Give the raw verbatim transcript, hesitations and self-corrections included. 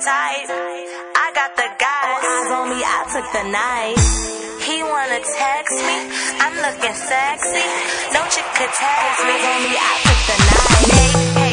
type. I got the guys. Eyes on me, I took the night. He wanna text me, I'm looking sexy. No chick could text me. Eyes on me, I took the night.